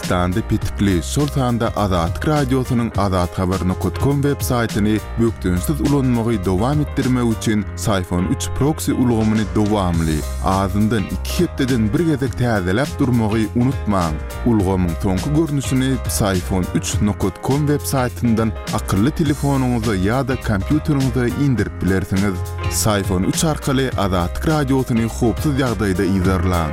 Türkmenistanda pitipli şol sanda Azatlyk Radiosynyň azathabar.com web saytyny bökdünsiz ulanmagy dowam etdirmek üçin Sayfon 3 proxy ulgamyny dowamly azyndan 2 hepdeden bir gezek täzeläp durmagy unutmaň. Ulgamyň soňky görnüşini sayfon3.com web saytyndan akylly telefonuňyza ýa-da kompýuteriňize indirip bilersiňiz. Sayfon 3 arkaly Azatlyk Radiosyny hopsuz ýagdaýda izlerläň.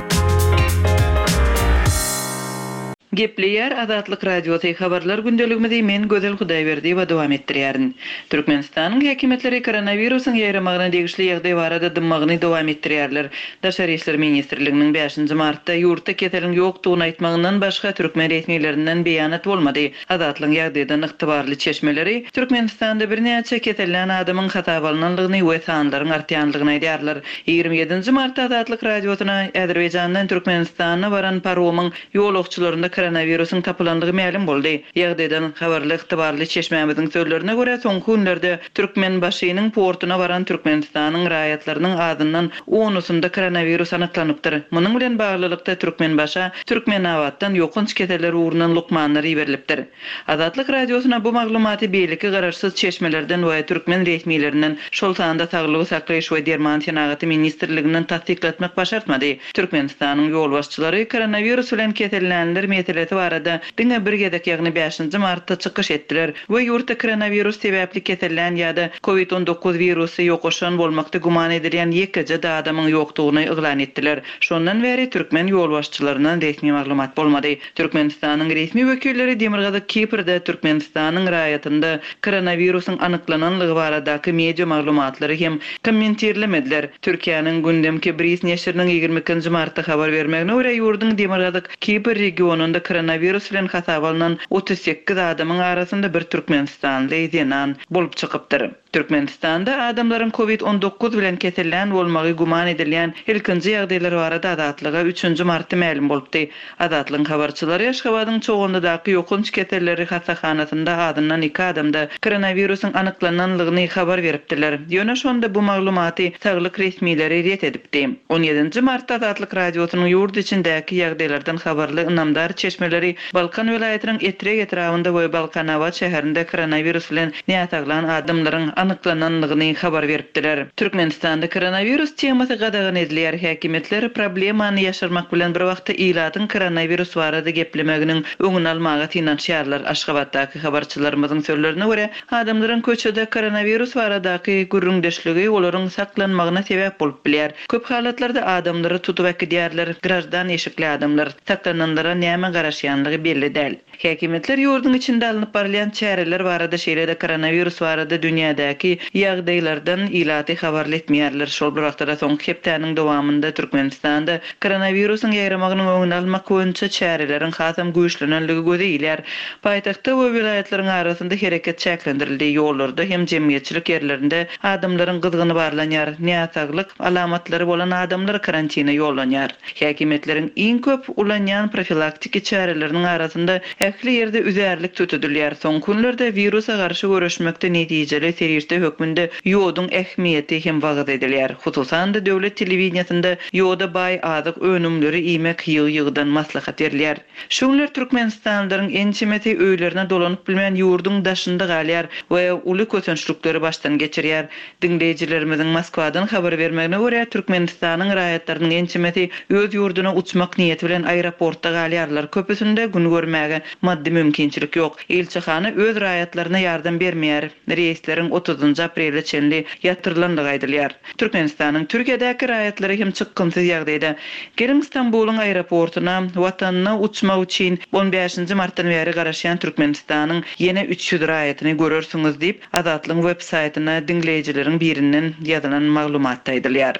Gepleýär Azatlyk Radiosy habarlar gündeligimizi men Gözel Hudaýberdi we dowam etdirýärin. Türkmenistanyň häkimetleri koronawirusyň ýaýramagyna degişli ýagdaý barada dymmagyny dowam etdirýärler. Daşary işler ministrliginiň 5-nji martda ýurtda keseliň ýokdugyny aýtmagyndan başga türkmen resmiýetlerinden beýanat bolmady. Azatlyk ýagdaýdan ygtybarly çeşmeleri Türkmenistanda bir näçe keselän adamyň hatabalanynyny we sanlaryň artýanlygyny aýdýarlar. 27-nji martda Azatlyk Radiosyna Azerbaýjandan Türkmenistana baran paromyň ýolagçylarynda koronawirusyň tapylandygy ma'lum boldy. Ýagdaýdan habarly ygtybarly çeşmemiziň sözlerine görä soňky günlerde Türkmen başynyň portuna baran Türkmenistanyň raýatlarynyň adyndan 10-sunda koronawirus anyklanypdyr. Munyň bilen baglylykda Türkmen başa Türkmen awatdan ýokunç keteler uğrundan lukmanlary berilipdir. Azatlyk Radiosyna bu maglumaty beýleki gararsız çeşmelerden we Türkmen resmiýetlerinden şol sanda saglygy saklaýyş we derman tenaгаty ministrliginden tasdiklatmak başartmady. Türkmenistanyň ýol başçylary koronawirus bilen keselenler meselesi barada diňe bir gezek ýagny 5-nji martda çykyş etdiler we ýurtda koronawirus sebäpli keselen ýa-da COVID-19 wirusy ýokaşan bolmakda guman edilýän ýekje adamyň ýokdugyny ýylan etdiler. Şondan beri Türkmen ýol başçylarynyň resmi maglumat bolmady. Türkmenistanyň resmi wekilleri Demirgazyk Kiprde Türkmenistanyň raýatynda koronawirusyň anyklananlygy baradaky media maglumatlary hem kommentirlemediler. Türkiýanyň gündemki Bris neşriniň 22-nji martda habar bermegine görä ýurduň Demirgazyk Kipr regionunda koronavirus bilen hasabalanan 38 adamyň arasynda bir Türkmenistanly ýenan bolup çykypdyr. Türkmenistanda adamlaryň COVID-19 bilen keselän bolmagy guman edilýän ilkinji ýagdaýlar barada Azatlyga 3-nji martda ma'lum bolupdy. Azatlyň habarçylary Aşgabatyň çoğunlydaky ýokunç keselleri hastahanasynda adyndan 2 adamda koronawirusyň anyklananlygyny habar beripdiler. Ýöne şonda bu maglumaty saglyk resmiýetleri ret edipdi. 17-nji martda Azatlyk Radiosynyň ýurt içindäki ýagdaýlardan habarly ynamdar çeşmeleri Balkan vilayatynyň Etrek etrafynda we Balkanava şäherinde koronawirus bilen näýataglan adamlaryň anyklananlygyny habar beripdiler. Türkmenistanda koronavirus temasy gadagan edilýär. Häkimetler problemany ýaşyrmak bilen bir wagtda ilatyň koronavirus barada geplemeginiň öňüni almaga tinanşýarlar. Aşgabatdaky habarçylarymyzyň sözlerine görä, adamlaryň köçede koronavirus baradaky gürrüňdeşligi olaryň saklanmagyna sebäp bolup bilýär. Köp halatlarda adamlary tutup äkidýärler. Grajdan eşikli adamlar saklananlara näme garaşýanlygy belli däl. Häkimetler ýurduň içinde alınıp barlayan çäreler barada şeýlede koronavirus barada dünýädäki ýagdaýlardan ilaty habar etmeýärler. Şol bir wagtda soňky hepdeniň dowamında Türkmenistanda koronawirusyň ýaýramagynyň öňüni almak boýunça çäreleriň hasam güýçlenenligi gözelýär. Paýtagtda we vilayatlariň arasynda hereket çäklendirildi. Ýollarda hem jemgyýetçilik ýerlerinde adamlaryň gyzgyny barlanýar. Näçaglyk alamatlary bolan adamlar karantina ýollanýar. Häkimetleriň iň köp ulanýan profilaktik çäreleriniň arasynda ähli ýerde üzerlik tutulýar. Soňky günlerde virusa garşy görüşmekde netijeli serýişde hökmünde ýoduň ähmiýeti hem wagt edilýär. Hususan da döwlet telewizionyasynda ýoda baý azyk önümleri iýmek ýygy-ýygydan maslahat berilýär. Şuňlar Türkmenistanlylaryň ençimeti öýlerine dolanyp bilmän ýurduň daşynda galýar we uly köçünçlükleri başdan geçirýär. Dinleýijilerimiziň Moskwadan habar bermegine görä Türkmenistanyň raýatlarynyň ençimeti öz ýurduna uçmak niýeti bilen aeroportda galýarlar. Köpüsinde gün görmäge maddi mümkinçilik ýok. Elçihana öz raýatlaryna ýardam bermeýär. Reisleriň 30 aprelde çenli ýatyrlandygy aýdylýar. Türkmenistanyň Türkiýedäki raýatlary hem çykgymsyz ýagdaýda gelin Istanbulyň aeroportuna watanyna uçmak üçin 15-nji martdan beri garaşýan Türkmenistanyň ýene 300 raýatyny görürsiňiz diýip Azatlyň web saýtyna dinleýijileriň birinden ýazylan maglumatda aýdylýar.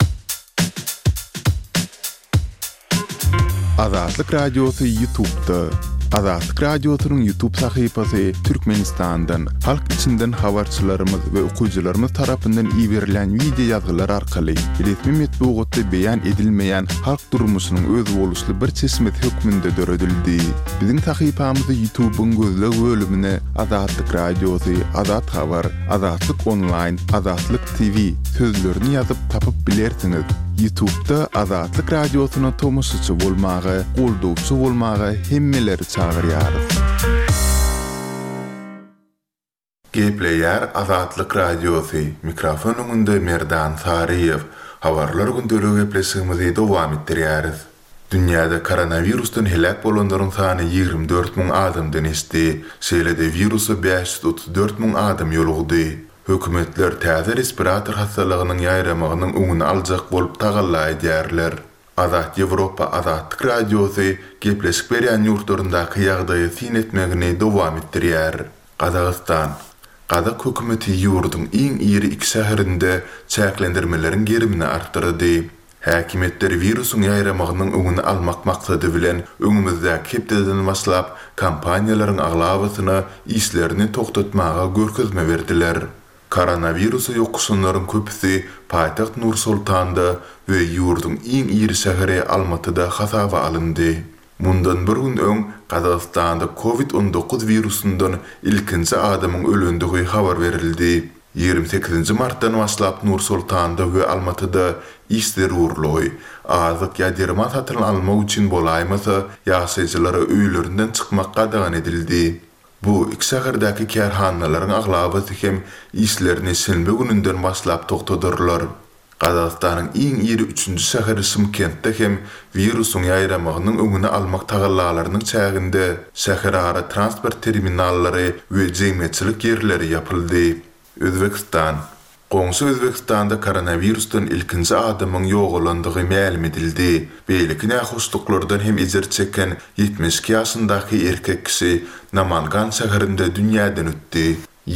Azatlyk Radiosy YouTube'da. Azatlyk Radiosynyň YouTube sahypasy Türkmenistandan, halk içinden habarçylarymyz we okuwçylarymyz tarapyndan iýerilen video ýazgylar arkaly resmi bu wagtda beýan edilmeýän halk durmuşynyň öz boluşly bir çeşmet hökmünde döredildi. Biziň tahypamyzy YouTube-yň gözleg bölümine Azatlyk Radiosy, Azat Habar, Azatlyk Online, Azatlyk TV sözlerini ýazyp tapyp bilersiňiz. YouTube-da Azatlyk Radiosyna tomoşçy bolmagy, goldowçy bolmagy hemmeleri çagyrýarys. Gepleýär Azatlyk Radiosy. Mikrofon öňünde Merdan Sariýew. Habarlar gündöligi gepleşigimizi dowam etdirýäris. Dünýäde koronavirusdan helak bolanlaryň sany 24.000 adamdan eşdi. Şeýlede virusy 534.000 adam ýolugdy. Hökümetler täze respirator hastalygynyň ýaýramagynyň öňüni aljak bolup tagallaýdýarlar. Azat Ýewropa Azatlyk Radiosy gepleşik berýän ýurtlaryndaky ýagdaýy sin etmegini dowam etdirýär. Qazaqstan Qadak hökümeti ýurduň iň iri 2 şäherinde çäklendirmelerin gerimini artdyrdy. Häkimetler virusyň ýaýramagynyň öňüni almak maksady bilen öňümüzdäki hepdeden başlap kampaniýalaryň aglawasyna işlerini toktatmaga görkezme berdiler. Koronavirusy ýokuşanlaryň köpüsi paýtaxt Nur-Sultanda we ýurduň iň iri şäheri Almatyda hasaba alyndy. Mundan bir gün öň Qazaqstanda COVID-19 virusundan ilkinji adamyň ölendigi habar berildi. 28 martdan başlap Nur-Sultanda we Almatyda işler urloy. Azyk ýa-derman satylan almak üçin bolaýmasa, ýaşaýjylara öýlerinden çykmak qadağan edildi. Bu iki şäherdäki kerhanalaryň aglabasy hem işlerini şenbe gününden başlap toktadylar. Qazaqstanyň iň iri 3-nji şäheri Şymkentde hem virusyň ýaýramagynyň öňüni almak tagallalarynyň çäginde şäherara transport terminallary we jemgyýetçilik ýerleri ýapyldy. Özbekistan Goňşy Özbekistanda koronavirusdan ilkinji adamyň ýogalandygy ma'lum edildi. Beýleki nähoşluklardan hem ejer çeken 72 ýaşyndaky erkek kişi Namangan şäherinde dünýäden ötdi.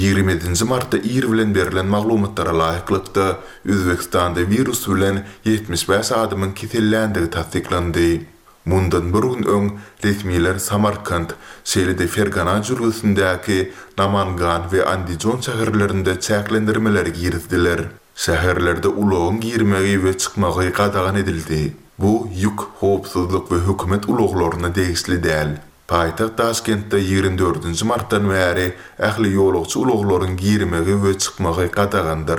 27 martda ir bilen berilen maglumatlara laýyklykda Özbekistanda virus bilen 75 adamyň kesellendigi tasdiklandy. Mundan bir gün öň resmiler Samarkand, Şeýlede Fergana jurusundäki Namangan we Andijon şäherlerinde çäklendirmeler girizdiler. Şäherlerde ulogyň girmegi we çykmagy qadağan edildi. Bu ýük, howpsuzlyk we hökümet uloglaryna degişli däl. Paýtaxt Taşkentde 24 martdan bäri ähli ýolagçy uloglaryň girmegi we çykmagy qadağandyr.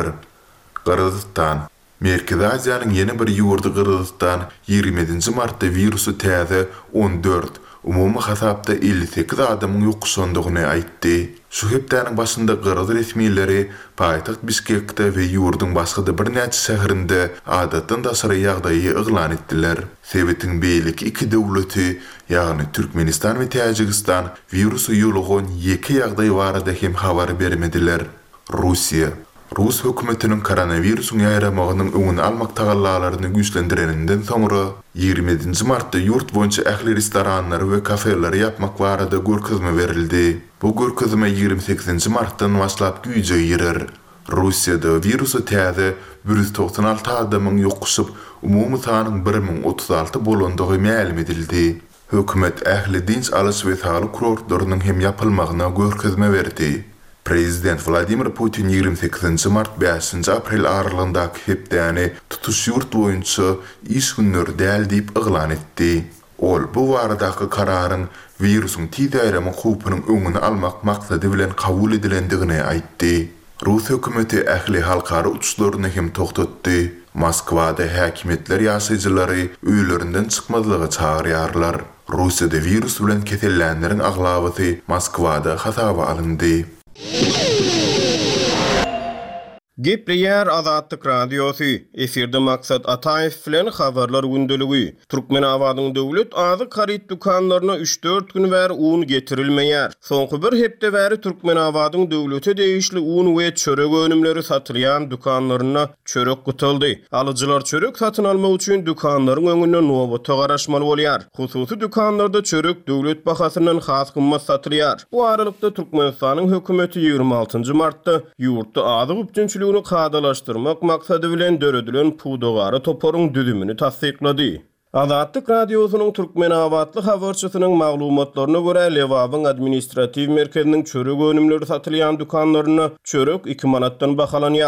Qırgızstan Merkezi Aziýanyň ýene bir ýurdy Qırgızstan 27 martda virusy täze 14, umumy hasapda 58 adamyň ýokuşandygyny aýtdy. Şu hepdäniň başynda Qırgız resmileri paýtaxt Bişkekde we ýurduň başga bir näçe şäherinde adatdan daşary ýagdaýy eglan etdiler. Sebetiň beýleki iki döwleti, ýagny Türkmenistan we Täjikistan virusy ýolugan iki ýagdaý barada hem habar bermediler. Russiýa Rus hökümetiniň koronavirusyň ýaýramagynyň öňüni almak tagallalaryny güýçlendireninden soňra 27 martda ýurt boýunça ähli restoranlar we kafeler ýapmak barada görkezme berildi. Bu görkezme 28 martdan başlap güýje girer. Russiýada virusy täze 196 adamyň ýokuşyp, umumy sanyň 1036 bolandygy ma'lum edildi. Hökümet ähli dinç alys we sağlyk kurortlarynyň hem ýapylmagyna görkezme berdi. Prezident Vladimir Putin 28 mart 5 aprel aralygyndaky hepdäni tutuş ýurt boýunça iş günleri däl diýip eglan etdi. Ol bu baradaky kararyň virusyň tiýdäremi howpynyň öňüni almak maksady bilen kabul edilendigini aýtdy. Rus hökümeti ähli halkara uçuşlaryny hem toktatdy. Moskwada häkimetler ýaşaýjylary öýlerinden çykmadylygy çagyrýarlar. Russiýada virus bilen kesellenlerin aglabasy Moskwada hasaba alyndy. Gepleýär Azatlyk Radiosy. Eferde maksat Ataýew bilen habarlar gündeligi. Türkmen awadyň döwlet azyk harit dukanlaryna 3-4 gün bäri un getirilmeýär. Soňky bir hepde bäri Türkmen awadyň döwlete degişli un we çörek önümleri satylýan dukanlaryna çörek gutuldy. Alyjylar çörek satyn almak üçin dukanlaryň öňüne nowata garaşmaly bolýar. Hususy dukanlarda çörek döwlet bahasyndan has kymmat satylýar. Bu aralykda Türkmenistanyň hökümeti 26 martda ýurtda azyk üçinçiligini kadalaşdyrmak maksady bilen döredilen pudogary toporuň düzümini tasdiklady. Azatlyk Radiosynyň Türkmen awatlyk habarçysynyň maglumatlaryna görä Lewabyň administrativ merkeziniň çörek önümleri satylýan dukanlaryna çörek 2 manatdan bahalanýar.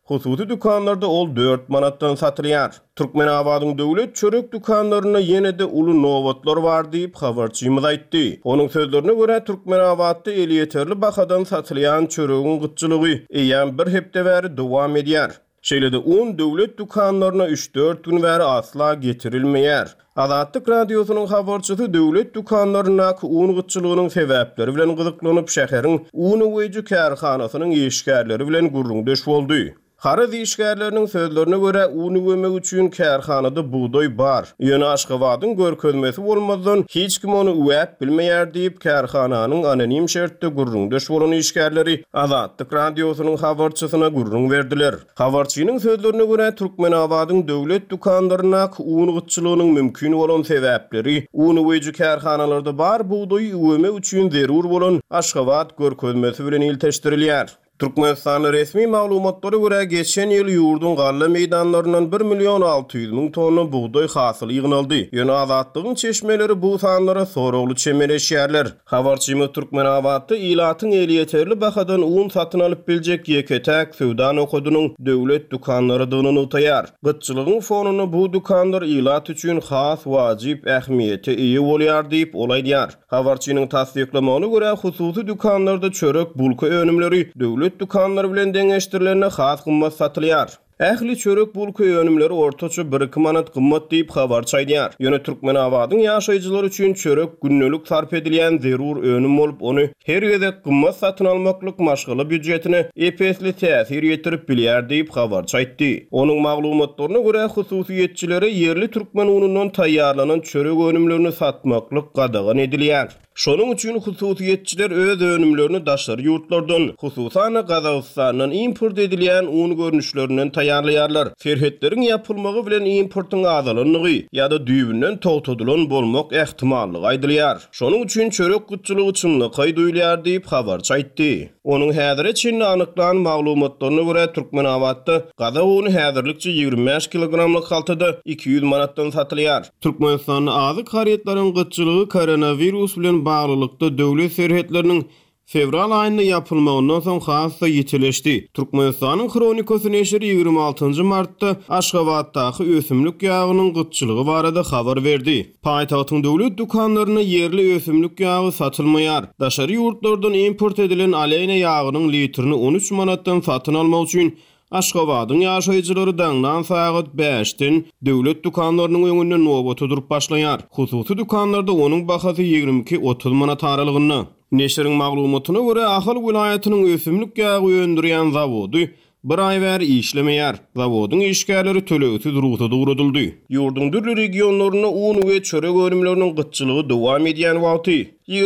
Hususi dükanlarda ol 4 manatdan satılýar. Türkmenabadyň döwlet çörek dükanlaryna ýene-de uly nowatlar bar diýip habarçymyz aýtdy. Onuň sözlerine görä Türkmenabadda eli ýeterli bahadan satylýan çöregiň gytçylygy eýan bir hepde bäri dowam edýär. Şeýle-de un döwlet dükanlaryna 3-4 gün bäri asla getirilmeýär. Azatlyk radiosynyň habarçysy döwlet dükanlaryna un gytçylygynyň sebäpleri bilen gyzyklanyp şäheriň un öýüjü kärhanasynyň işgärleri bilen gurrundeş boldy. Haraz işgärleriniň sözlerine görä un ömek üçin kärhanada buğday bar. Ýöne Aşgabatyň görkezmesi bolmazdan hiç kim onu öwäp bilmeýär diýip kärhananyň anonim şertde gurrundeş bolan işgärleri Azatlyk radiosynyň habarçysyna gurrun berdiler. Habarçynyň sözlerine görä Türkmenabadyň döwlet dükanlaryna un gytçylygynyň mümkin bolan sebäpleri un öýüjü kärhanalarda bar buğday ömek üçin zerur bolan Aşgabat görkezmesi bilen ilteşdirilýär. Türkmenistan resmi maglumatlary görä geçen ýyl ýurdun galla meýdanlarynyň 1.600.000 tonna buğday hasyly ýygnaldy. Ýöne Azatlygyň çeşmeleri bu sanlara soragly çemereşýärler. Habarçymyz Türkmenabadda ilatyň eli ýeterli bahadan un satyn alyp biljek ýeketäk söwda nokodunyň döwlet dükanlarynyň utaýar. Gytçylygyň fonuny bu dükanlar ilat üçin has wajyp ähmiýete eýe bolýar diýip olaýdýar. Habarçynyň tasdiklamagyna görä hususy dükanlarda çörek bulka önümleri döwlet dükanlar bilen deňeşdirilenne has gymmat satylýar. Ähli çörek bulka önümleri ortaça 1-2 manat gymmat diýip habarçy aýdýar. Ýöne Türkmenabadyň ýaşaýjylary üçin çörek günnelik sarf edilýän zerur önüm bolup ony her ýerde gymmat satyn almaklyk maşgala büdjetine epesli täsir ýetirip bilýär diýip habarçy aýtdy. Onuň maglumatlaryna görä hususiýetçilere yerli türkmen unundan taýýarlanan çörek önümlerini satmaklyk gadagan edilýär. Şonuň üçin hususiýetçiler öz önümlerini daşary ýurtlardan, hususan Gazagstandan import edilýän un görnüşlerinden taýýarlaýarlar. Ferhetleriň ýapylmagy bilen importyň azalanyny ýa-da düýbünden togtadylan bolmak ähtimallygy aýdylýar. Şonuň üçin çörek gytçylygy çynlygy duýulýar diýip habarçy aýtdy. Onuň häzire çynly anyklanan maglumatlaryna görä Türkmenabadda gaza uny häzirlikçe 25 kilogramlyk haltada 200 manatdan satylýar. Türkmenistanyň azyk haryatlaryň gytçylygy koronavirus bilen bağlılıkta döwlet serhetlerinin fevral aýynda ýapylmagyndan soň hassa ýetileşdi. Türkmenistanyň kronikasy neşri 26 martda Aşgabatdaky ösümlik ýagynyň gytçylygy barada habar berdi. Paýtagtyň döwlet dükanlaryna yerli ösümlik ýagy satylmaýar. Daşary ýurtlardan import edilen aleyna ýagynyň litrini 13 manatdan satyn almak üçin Aşgabatyň ýaşaýjylary daňdan sagat 5-den döwlet dükanlarynyň öňünde nowbat durup başlaýar. Hususy dükanlarda onuň bahasy 22-30 manat aralygyny. Neşriň maglumatyna görä Ahal vilayatynyň ösümlik ýagy öndürýän zawody bir ay bäri işlemeýär. Zawodyň işgärleri tölegsiz ruhda uradyldy. Ýurdun dürli regionlaryna un we çörek önümleriniň gytçylygy dowam edýän wagty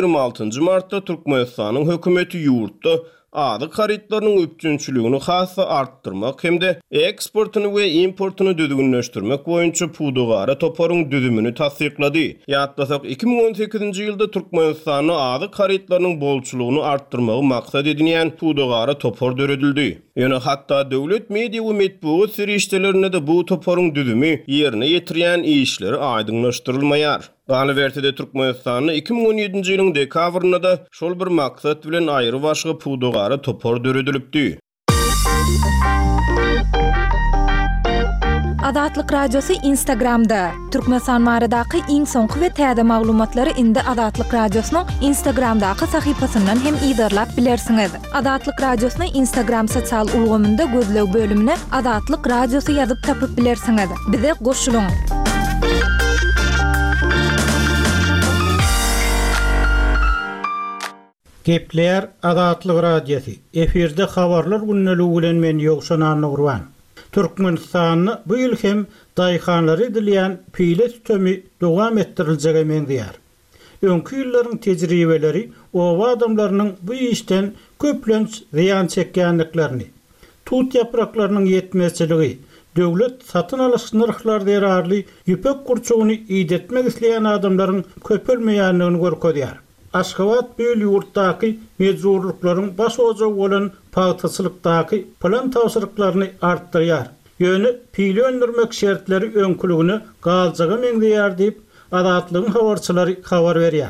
26 martda Türkmenistanyň hökümeti ýurtda azyk harytlarynyň üpçünçiligini hassa artdyrmak hemde eksportuny we importuny düzgünleşdirmek boýunça pudugara toporuň düzümini tasdiklady. Ýatlasak 2018-nji ýylda Türkmenistanyň azyk harytlarynyň bolçulugyny artdyrmagy maksat edilýän pudugara topor döredildi. Ýöne hatda döwlet media we medeniýet serişdelerinde de bu toporuň düzümi ýerine ýetirýän işleri aýdynlaşdyrylmaýar. Ganywertide Türkmenistanyň 2017-nji ýylyň dekabrynda da şol bir maksat bilen aýry başga pudugara topor döredilipdi. Azatlyk radiosu Instagramda. Türkmenistan baradaky iň soňky we täze maglumatlary indi Azatlyk radiosynyň Instagramdaky sahypasyndan hem ýygyrlap bilersiňiz. Azatlyk radiosyny Instagram sosial ulgamynda gözleg bölümine Azatlyk radiosu ýazyp tapyp bilersiňiz. Bize goşulyň. Gepler Azatlyk radiosu. Efirde habarlar günneligi bilen men Ýogşan Nurwan. Türkmenistanyny bu ýyl hem daýhanlary edilýän pile tütemi dowam ettiriljek emendýär. Öňkü ýyllaryň tejribeleri owa adamlarynyň bu işden köplenç ziýan çekýänliklerini, tut ýapraklarynyň ýetmezçiligi, döwlet satyn alyş narhlary derarly ýüpek gurçugyny ýetmek isleýän adamlaryň köpelmeýänligini görkezýär. Aşgabat böl ýurtdaky mejburlyklaryň baş oja bolan paýtaçylykdaky plan tawsyrlyklaryny artdyrýar. Ýöne pili öndürmek şertleri öňküligini galjaga meňdeýär diýip Azatlygyň habarçylary habar berýär.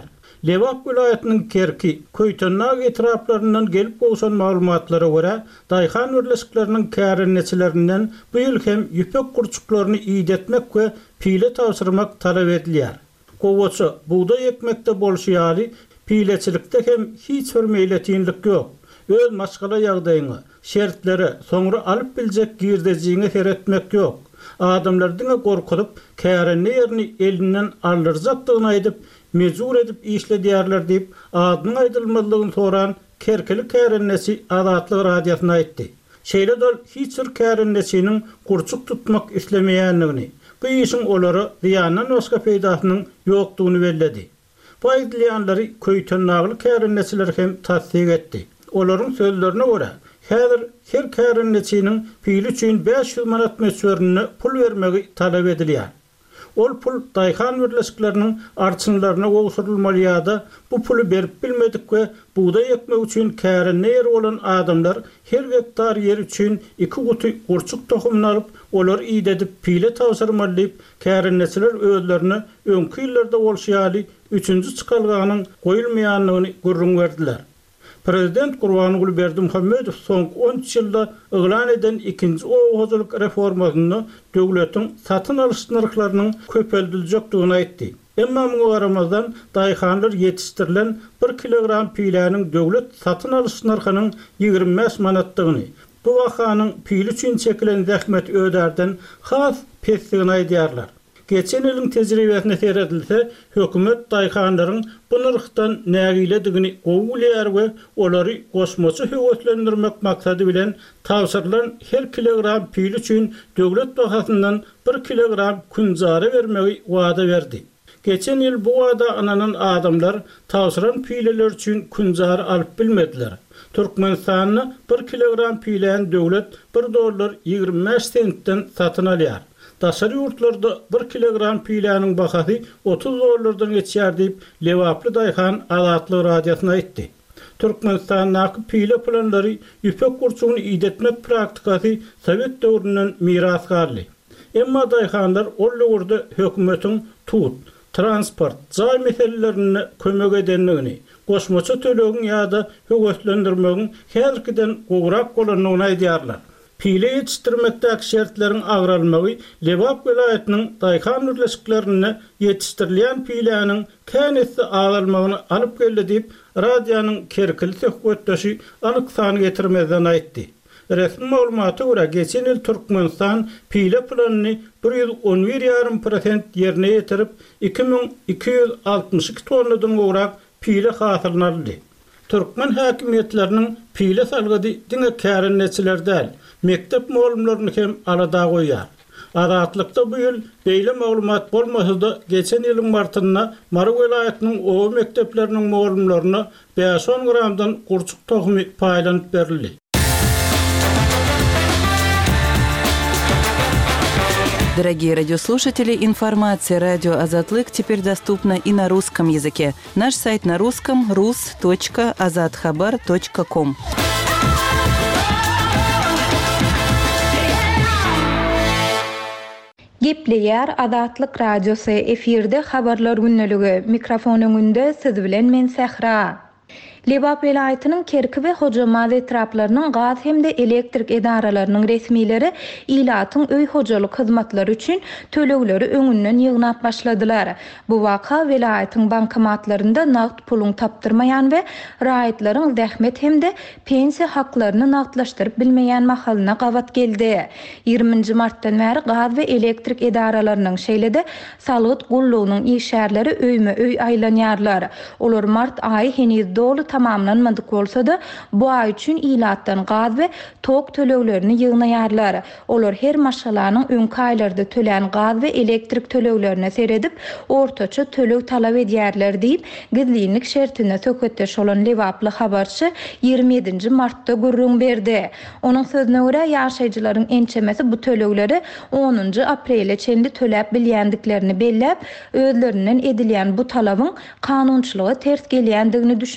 Lewap vilayetinin Kerki, Köytönnak etraflarından gelip bolsan maglumatlara göre Dayhan birleşiklerinin kärenneçilerinden bu ýyl hem ýüpek kurçuklaryny iýdetmek we pile tawsyrmak talap edilýär. Gowaça buğday ekmekde bolşýaly, pileçilikde hem hiç bir meýletinlik ýok. Öz maşgala ýagdaýyny, şertleri soňra alyp biljek girdejiňi heretmek ýok. Adamlardan gorkup kärenne ýerini elinden aldyrjakdygyny aýdyp, mezur edip işledýärler diýip adynyň aýdylmalygyny soran Kerkeli kärennesi Azatlyk radiosyna aýtdy. Şeýle dol hiç bir kärennesiniň kurçuk tutmak islemeýänligini, bu işin olary ziyandan başga peýdasynyň ýokdugyny belledi. Bu aýdylýanlary Köytönnagyly kärennesiler hem tasdik etdi. Olaryň sözlerine görä, häzir her kärennesiň pili üçin 500 manat mesurini pul bermegi talap edilýär. Ol pul Dayhan birleşiklerinin arçynlaryna gowşurulmaly ýa-da bu pulu berip bilmedik we buğday ekmek üçin kärenne ýer bolan adamlar her hektar ýer üçin 2 guty gurçuk tohumny alyp olar iýdedip pile tawsyrmaly diýip kärennesiler özlerini öňkü ýyllarda bolşýaly 3-nji çykalganyň goýulmaýanlygyny gurrun berdiler. Prezident Gurbanuly Berdimuhammedow soňky 13 ýylda yglan eden 2-nji owazylyk reformasyny döwletiň satyn alyş narhlarynyň köpeldiriljekdigini aýtdy. Emma muňa garamazdan daýhanlar ýetişdirilen 1 kilogram piläniň döwlet satyn alyş narhynyň 25 manatdygyny, bu waganyň pili üçin çekilen zähmet öderden has pesdigini aýdýarlar. Geçen ýylyň tejribesine seredilse, hökümet daýhanlaryň bu narhdan nägiledigini gowulýar we olary goşmaçy höwetlendirmek maksady bilen tawsyrylan her kilogram pil üçin döwlet bahasyndan 1 kilogram kunjary bermegi wada berdi. Geçen ýyl bu wada ananyň adamlar tawsyran pileler üçin kunjary alyp bilmediler. Türkmenistanyň 1 kilogram pilen döwlet $1.25 satyn alýar. Daşary ýurtlarda 1 kilogram piläniň bahasy 30 dollardan geçýär diýip Lewaply Daýhan Azatlyk radiosyna aýtdy. Türkmenistanyň pile planlary ýüpek kurçugyny iýdetmek praktikasy Sowet döwründen miras garly. Emma daýhanlar ol ýurda hökümetiň tut, transport, jaý meselelerini kömek edenligini, goşmaçy tölegiň ýa-da höwetlendirmegiň häzirkiden gowrak bolanyny aýdýarlar. Pile yetiştirmekdäki şertleriň agralmagy Lewap vilayetiniň Dayhan birleşiklerine yetiştirilýän piläniň känesi agralmagyny alyp geldi diýip radionyň Kerkili söhbetdeşi anyk sany getirmezden aýtdy. Resmi maglumaty görä geçen ýyl Türkmenistan pile planyny 111,5% ýerine ýetirip 2262 tonnadan gowrak pile hasyryn aldy. Türkmen häkimetleriniň pile salgady diňe kärenneçiler däl, mektep muallimlerini hem alada goýýar. Azatlykda bu ýyl beýle maglumat bolmasa-da geçen ýylyň martyna Mary vilayetiniň owa mektepleriniň muallimlerine 5-10 gramdan gurçuk tohumy paýlanyp berildi. Дорогие радиослушатели, информация «Радио Азатлык» теперь доступна и на русском языке. Наш сайт на русском – rus.azatxabar.com. Gepleýär Azatlyk radiosu efirde habarlar günneligi. Mikrofon öňünde siz bilen men Sehra. Lewap vilayetynyň Kerki we Hojamaz etraplarynyň gaz hem de elektrik edaralarynyň resmileri ilatyň öý hojalyk hyzmatlary üçin tölegleri öňünden ýygnap başladylar. Bu waka vilayetyň bankomatlarynda nagd puluň tapdyrmaýan we raýatlaryň zähmet hem de pensiya haklaryny nagdlaşdyryp bilmeýän mahalyna gawat geldi. 20 martdan bäri gaz we elektrik edaralarynyň şeýlede salyk gullugynyň işärleri öýme-öý aýlanýarlar. Olar mart aýy heniz dolu tamamlanmadyk bolsa-da bu ay üçin ilatdan gaz we tok töleglerini ýygnaýarlar. Olar her maşgalanyň öňki aýlarda tölen gaz we elektrik töleglerine seredip ortaça töleg talap edýärler diýip gizlilik şertine söketdeş olan Lewaply habarçy 27 martda gurrun berdi. Onuň sözüne görä ýaşaýjylaryň ençemesi bu tölegleri 10 aprele çendi töläp bilýändiklerini belläp özlerinden edilýän bu talabyň kanunçylyga ters gelýändigini düşündirmäge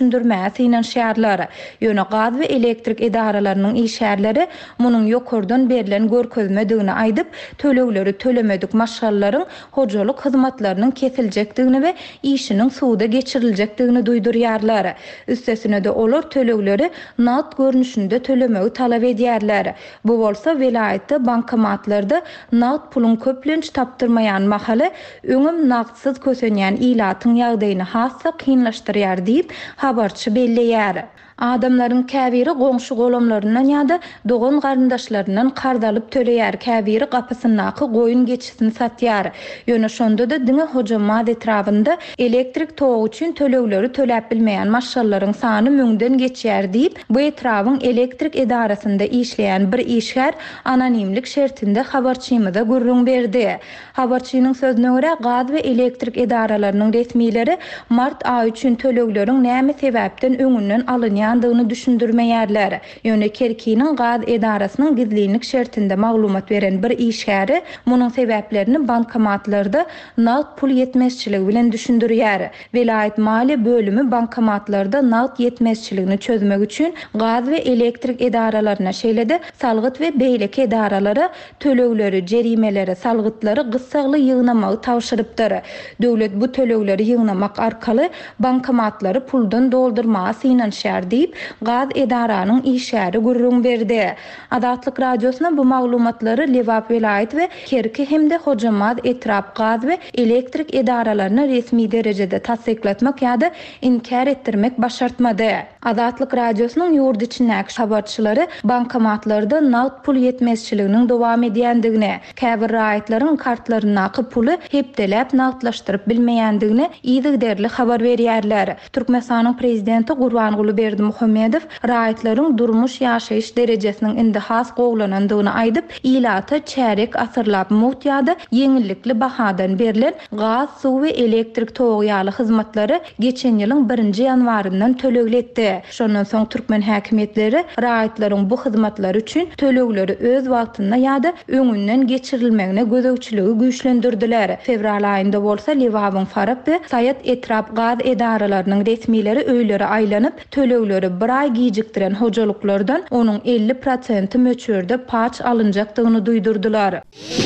bilmeýän şäherleri, ýöne gaz we elektrik idaralarynyň işgärleri munyň ýokurdan berilen görkezmediğini aýdyp, tölegleri tölemedik maşgallaryň hojalyk hyzmatlarynyň kesiljekdigini we işiniň suwda geçiriljekdigini duýdurýarlar. Üstesine de olar tölegleri naqd görnüşinde tölemegi talap edýärler. Bu bolsa vilayetde bankomatlarda naqd pulun köplenç tapdyrmayan mahaly öňüm naqdsyz kösenýän ilatyň ýagdaýyny hassa kynlaşdyrýar diýip habarçy belleýär. Adamlaryň käbiri goňşy golamlaryndan ýa-da dogan garyndaşlaryndan qardalyp töleýär, käbiri gapysynaky goýun geçisini satýar. Ýöne şonda da diňe hojamad etrafynda elektrik togy üçin tölegleri töläp bilmeýän maşgallaryň sany müňden geçýär diýip, bu etrawyň elektrik idarasynda işleýän bir işgär anonimlik şertinde habarçymyza gurrun berdi. Habarçynyň sözüne görä, gaz we elektrik idaralarynyň resmileri mart aýy üçin tölegleriň näme sebäpden öňünden alynýandygyny düşündirmeýärler. Ýöne Kerkiniň gaz idarasynyň gizlilik şertinde maglumat beren bir işgäri munyň sebäplerini bankomatlarda naqd pul yetmezçiligi bilen düşündirýär. Vilayet mali bölümi bankomatlarda naqd yetmezçiligini çözmek üçin gaz we elektrik idaralaryna şeýlede salgyt we beýleki idaralary tölegleri, jerimeleri, salgytlary gysgaly ýygnamagy tawşyrypdyr. Döwlet bu tölegleri ýygnamak arkaly bankomatlary puldan doldurmagy synanşýar diýip gaz idaranyň işgäri gurrun berdi. Adatlyk radiosyna bu maglumatlary Lewap vilayet we Kerki hemde hojamad etrap gaz we elektrik idaralaryny resmi derejede tasdikletmek ýa-da inkar etdirmek başartmady. Adatlyk radiosynyň ýurt içindäki habarçylary bankomatlarda naqd pul yetmezçiliginiň dowam edýändigini, käbir raýatlaryň kartlarynaky puly hepdelep naqdlaşdyryp bilmeýändigini ýygyderli habar berýärler. Türkmenistanyň prezidenti Gurbanguly Berdimuhammedow raýatlaryň durmuş ýaşaýyş derejesiniň indi has gowlanandygyny aýdyp, ilata çärek asyrlap mut ýa-da ýeňillikli bahadan berilen gaz, suw we elektrik togy ýaly hyzmatlary geçen ýylyň 1-nji ýanwaryndan tölegletdi. Şondan soň türkmen häkimetleri raýatlaryň bu hyzmatlar üçin tölegleri öz wagtynda ýa-da öňünden geçirilmegine gözegçiligi güýçlendirdiler. Fevral aýynda bolsa Lewabyň Farab we Saýat etrap gaz idaralarynyň resmileri öýleri aýlanyp, tölegleri bir ay gijikdiren hojalyklardan onuň 50% möçürde paç alınjakdygyny duýdurdylar.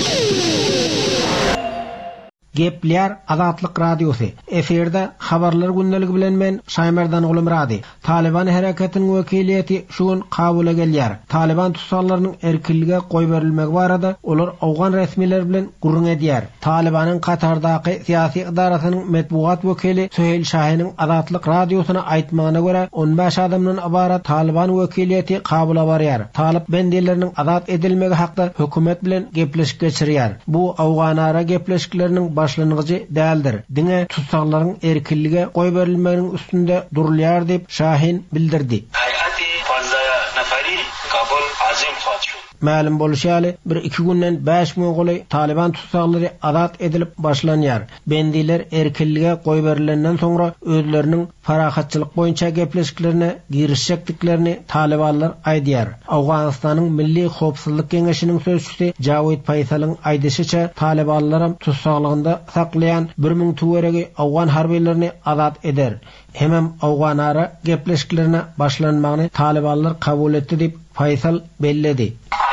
Gepler Azatlyk Radiosu. Eferde habarlar gündəligi bilen men Şaymerdan Ulumradi. Taliban harekatinin wekiliýeti şu gün kabula gelýär. Taliban tutsaklarynyň erkinlige goý berilmegi barada olar awgan resmiler bilen gurrun edýär. Talibanyň Katardaky syýasy idarasynyň medbuat wekili Süheyl Şahynyň Azatlyk Radiosuna aýtmagyna görä 15 adamdan ibarat Taliban wekiliýeti kabula barýar. Talip bendeleriniň azat edilmegi hakda hökümet bilen gepleşik geçirýär. Bu awganara gepleşikleriniň başlangıcı däldir. Diňe tutsaklaryň erkinlige goý berilmeginiň üstünde durulýar diýip Şahin bildirdi. Hayati 15 nafari Kabul azim hoat şud. Ma'lum bolýaly, 1-2 günden 5000 goly Taliban tutsaklary azat edilip başlanýar. Bendiler erkinlige goý berilenden soňra özleriniň farahatçylyk boýunça gepleşiklerine girişjekdiklerini Talibanlar aýdýar. Awganistanyň Milli Howpsuzlyk Geňeşiniň sözçüsi Jawid Faysalyň aýdysyça Talibanlar tutsakligynda saklayan 1000 tuweregi awgan harbiýlerini azat eder. Hemem awganara gepleşiklerine başlanmagyny Talibanlar kabul etdi diýip Faysal belledi.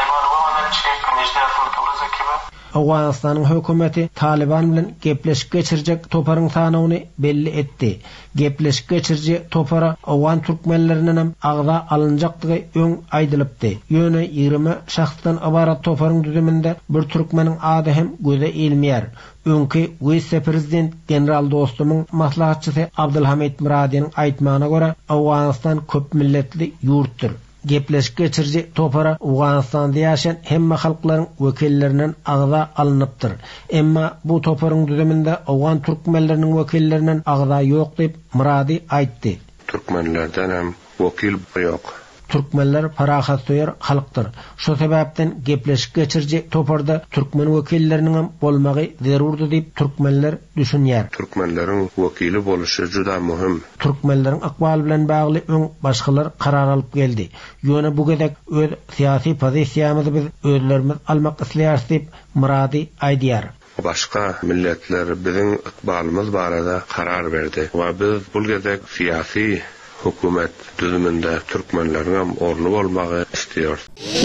Awganistanyň hökümeti Taliban bilen gepleşik geçirjek toparyň sanawyny belli etdi. Gepleşik geçirji topara awgan türkmenlerinden agda alınjakdygy öň aýdylypdy. Ýöne 20 şahsdan ibarat toparyň düzüminde bir türkmeniň ady hem göze ilmeýär. Öňki vice-prezident general dostumyň maslahatçysy Abdulhamid Muradiýanyň aýtmagyna görä, Awganistan köp milletli ýurtdur. Gepleşik geçirji topara Awganistanda ýaşayan hemme halklaryň wekillerinden agda alınıpdyr. Emma bu toparyň düzüminde awgan türkmenleriniň wekillerinden agda ýok diýip Muradi aýtdy. Türkmenlerden hem wekil ýok. Türkmenler parahatsoyar halkdyr. Şo sebäpden gepleşik geçirji toparda türkmen wekilleriniň bolmagy zerurdy diýip türkmenler düşünýär. Türkmenleriň wekili boluşy juda muhim. Türkmenleriň akbaly bilen bagly öň başgalar karar alyp geldi. Ýöne bu gedek öz syýasy pozisiýamyzy biz özlerimiz almak isleýäris diýip Muradi aýdýar. Başka milletler bizim ikbalımız barada karar verdi. Ve biz bu gedek siyasi hökümet düzümünde türkmenleriň ornu bolmagy istiyor.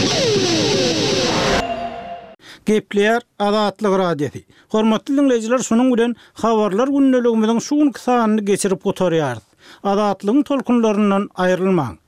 Gepleýär Azatlyk radiosi. Hormatly dinleýijiler, şonuň bilen habarlar günneligimiziň şu günkü sanyny geçirip oturýarys. Azatlygyň tolkunlaryndan aýrylmaň.